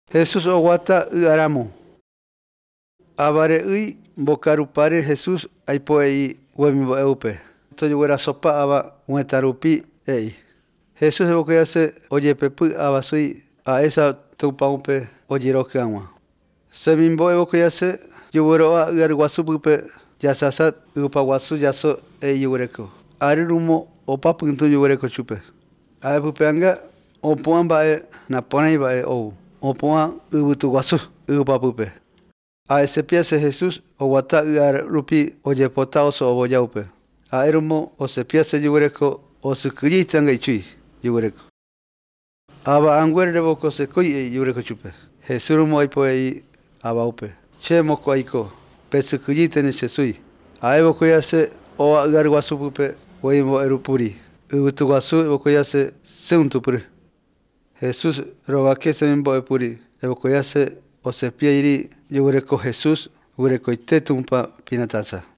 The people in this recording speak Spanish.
Jesús oguata aramo. Abare bocarupare Jesús aipoei huembo eupe. Esto yo sopa aba muetarupi ei. Jesús evoquease oye pepu abasui a esa tupaupe oyerokeama. Semimbo evoquease yugueroa garguasupupe yasasat upaguasu yaso yugureco. Arirumo opa punto yugureco chupe. Aepupeanga opoan bae naponai bae ou. Opoan ubutuguasu upapupe. A ese piase Jesús o guata rupi oye pota oso oboyaupe. A erumo o se piase yugureco o se cuyitanga ichui yugureco. Aba anguere boko se cuy yugureco chupe. Jesús rumo aipoei abaupe. Che moko aiko. Pese cuyitene chesui. A evo cuyase o agarguasupupe oimo erupuri. Ubutuguasu evo cuyase seuntupuri. Jesús robaque se mimbo epuri. Evo cuyase o se piairi yugureco Jesús, yugureco ite tumpa pinatasa.